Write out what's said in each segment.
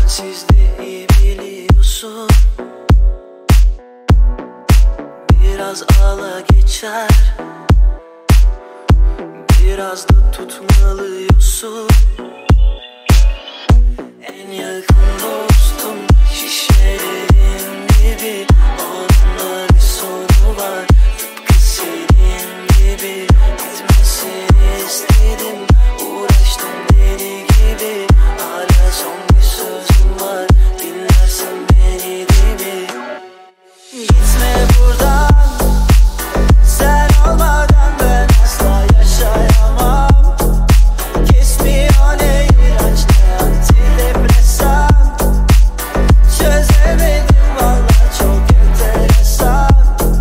sensiz de iyi biliyorsun. Biraz ağla geçer, biraz da tutmalıyorsun. En yakın dostum şişelerin gibi, onunla bir sonu var. Tıpkı senin gibi gitmesini istedim, uğraştım deli gibi. Hala son bir sözüm var, dinlersen beni değil mi? Gitme buradan, sen olmadan ben asla yaşayamam. Kesmiyor ne ilaç ne antidepresan. Çözemedim valla, çok enteresan.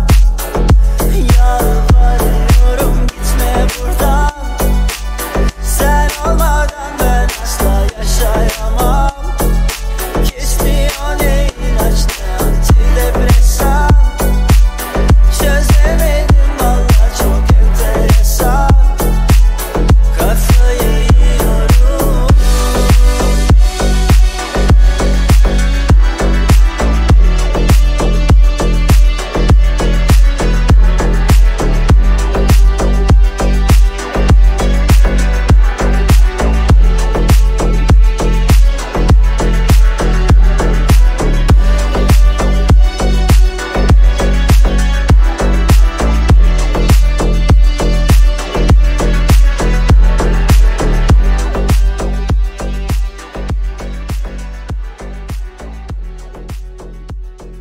Yalvarıyorum gitme buradan, sen olmadan ben asla yaşayamam. Kesmiyor ne ilaç ne antidepresan. Çözemedim valla, çok enteresan. Kafayı yiyorum.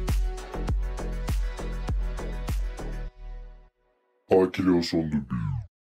Akilos on the beat.